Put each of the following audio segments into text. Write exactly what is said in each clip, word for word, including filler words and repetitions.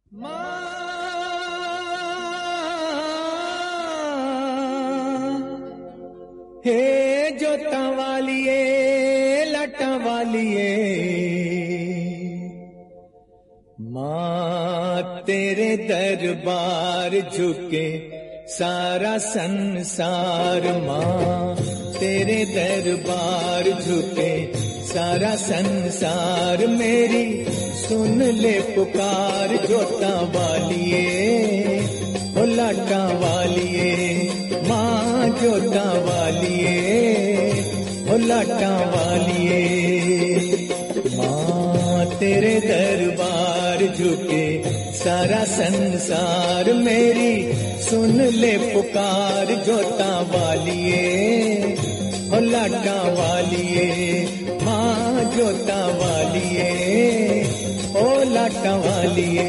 हे जोता वालिए लटा वालिए माँ तेरे दरबार झुके सारा संसार। माँ तेरे दरबार झुके सारा संसार। मेरी सुन ले पुकार जोता वालिए ओ लाटा वालिए माँ जोता वालिए ओ लाटा वालिए। माँ तेरे दरबार झुके सारा संसार। मेरी सुन ले पुकार जोता वालिए ओ लाटा वालिए माँ जोता वालिए ओ लाटा वालिए।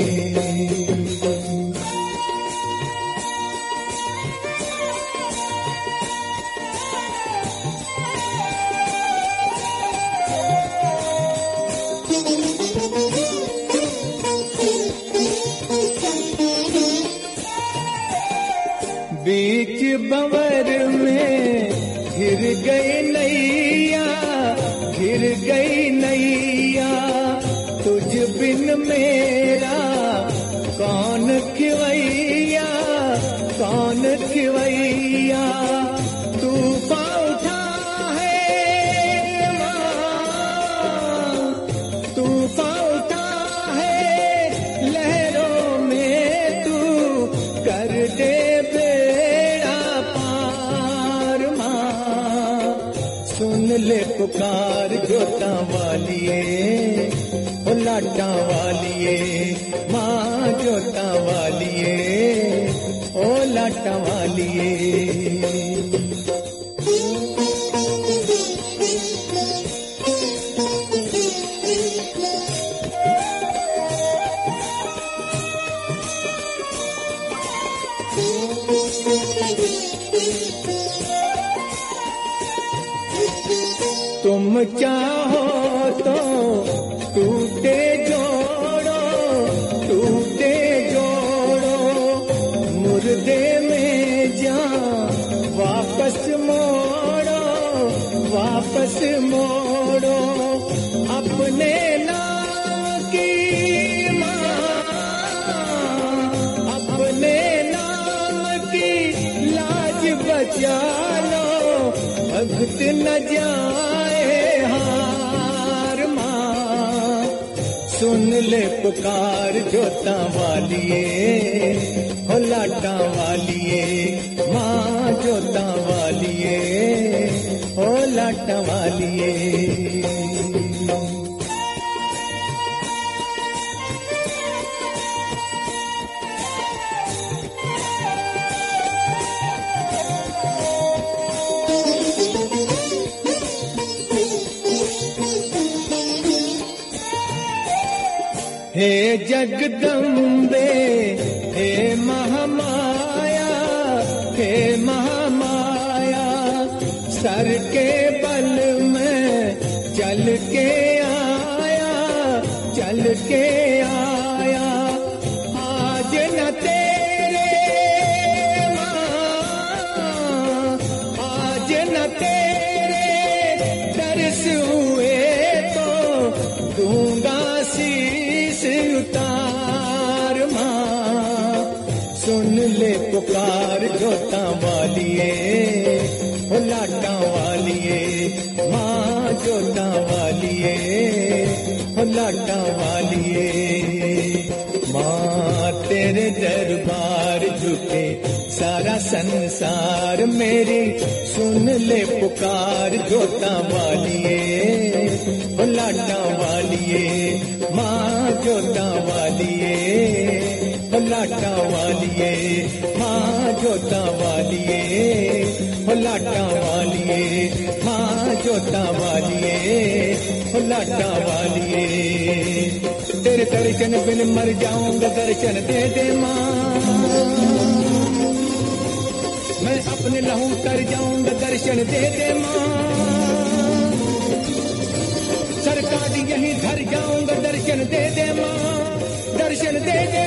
बीच बंवर में घिर गई नैया घिर गई नैया तुझ बिन मेरा कौन खिवैया कौन खिवैया। तूफान उठा है माँ तूफान उठा है लहरों में तू कर दे सुन ले पुकार जोता वालिए ओ लाटा वालिए माँ जोता वालिए ओ लाटा वालिए। तुम चाहो तो टूटे जोड़ो टूटे जोड़ो मुर्दे में जान वापस मोड़ो वापस मोड़ो। अपने नाम की माँ अपने नाम की लाज बचा लो भक्त न जाए हार। माँ सुन ले पुकार जोता वालिए ओ लाटा वालिए माँ जोता वालिए ओ लाटा वालिए। हे जगदम्बे हे महामाया हे महामाया सर के बल में चल के आया चल के आया। आज न तेरे माँ आज न तेरे दर्श हुए तो दूंगा शीश उतार। माँ सुन ले पुकार जोता वालिए ओ लाटा वालिए माँ जोता वालिए ओ लाटा वालिए। माँ तेरे दरबार झुके सारा संसार। मेरी सुन ले पुकार जोता वालिए ओ लाटा वालिए माँ जोता वालिए ओ लाटा वालिए माँ जोता वालिए ओ लाटा वालिए माँ जोता वालिए ओ लाटा वालिए। तेरे दर्शन बिन मर जाऊंगा दर्शन दे दे माँ मैं अपने लहू कर जाऊंगा दर्शन दे दे माँ। सरकार यहीं धर जाऊंगा दर्शन दे दे माँ दर्शन दे दे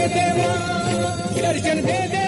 दे माँ, दर्शन दे दे